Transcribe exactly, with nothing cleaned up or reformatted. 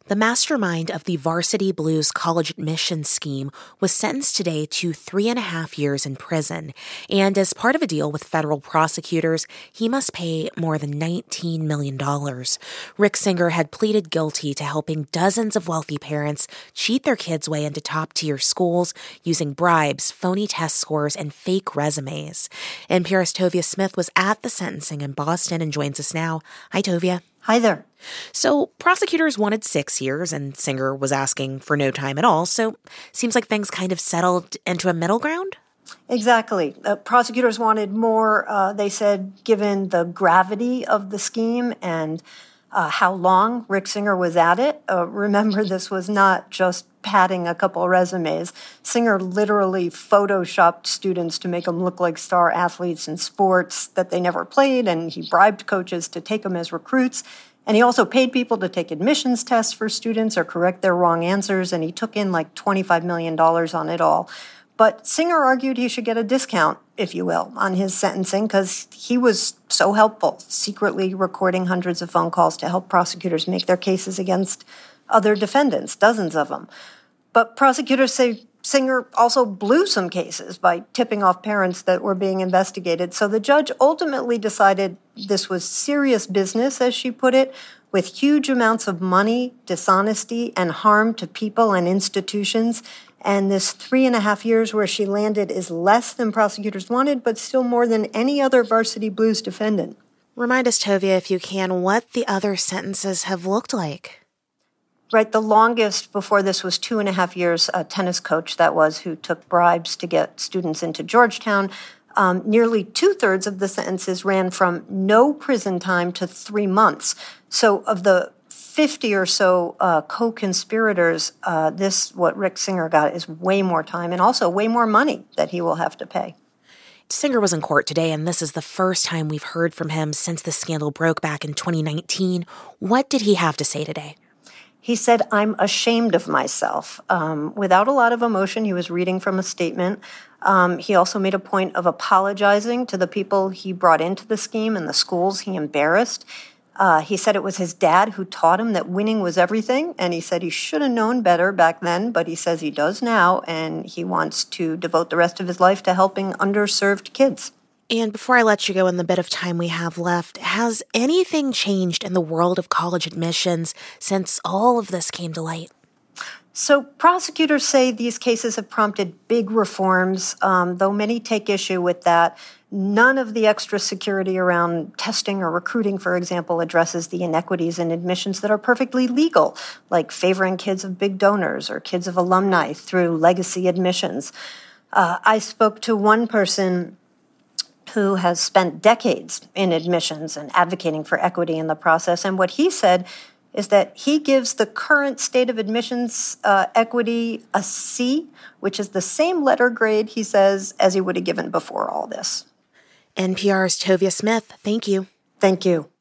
The mastermind of the Varsity Blues college admissions scheme was sentenced today to three and a half years in prison. And as part of a deal with federal prosecutors, he must pay more than nineteen million dollars. Rick Singer had pleaded guilty to helping dozens of wealthy parents cheat their kids' way into top-tier schools using bribes, phony test scores, and fake resumes. N P R's Tovia Smith was at the sentencing in Boston and joins us now. Hi, Tovia. Hi there. So prosecutors wanted six years and Singer was asking for no time at all. So seems like things kind of settled into a middle ground? Exactly. Uh, prosecutors wanted more, uh, they said, given the gravity of the scheme and uh, how long Rick Singer was at it. Uh, remember, this was not just padding a couple of resumes. Singer literally photoshopped students to make them look like star athletes in sports that they never played, and he bribed coaches to take them as recruits. And he also paid people to take admissions tests for students or correct their wrong answers, and he took in like twenty-five million dollars on it all. But Singer argued he should get a discount, if you will, on his sentencing because he was so helpful, secretly recording hundreds of phone calls to help prosecutors make their cases against other defendants, dozens of them. But prosecutors say Singer also blew some cases by tipping off parents that were being investigated. So the judge ultimately decided this was serious business, as she put it, with huge amounts of money, dishonesty, and harm to people and institutions. And this three and a half years where she landed is less than prosecutors wanted, but still more than any other Varsity Blues defendant. Remind us, Tovia, if you can, what the other sentences have looked like. Right, the longest before this was two and a half years, a tennis coach that was who took bribes to get students into Georgetown. Um, nearly two-thirds of the sentences ran from no prison time to three months. So of the fifty or so uh, co-conspirators, uh, this, what Rick Singer got, is way more time and also way more money that he will have to pay. Singer was in court today, and this is the first time we've heard from him since the scandal broke back in twenty nineteen. What did he have to say today? He said, "I'm ashamed of myself." Um, without a lot of emotion, he was reading from a statement. Um, he also made a point of apologizing to the people he brought into the scheme and the schools he embarrassed. Uh, he said it was his dad who taught him that winning was everything, and he said he should have known better back then, but he says he does now, and he wants to devote the rest of his life to helping underserved kids. And before I let you go in the bit of time we have left, has anything changed in the world of college admissions since all of this came to light? So prosecutors say these cases have prompted big reforms, um, though many take issue with that. None of the extra security around testing or recruiting, for example, addresses the inequities in admissions that are perfectly legal, like favoring kids of big donors or kids of alumni through legacy admissions. Uh, I spoke to one person who has spent decades in admissions and advocating for equity in the process. And what he said is that he gives the current state of admissions uh, equity a C, which is the same letter grade, he says, as he would have given before all this. N P R's Tovia Smith, thank you. Thank you.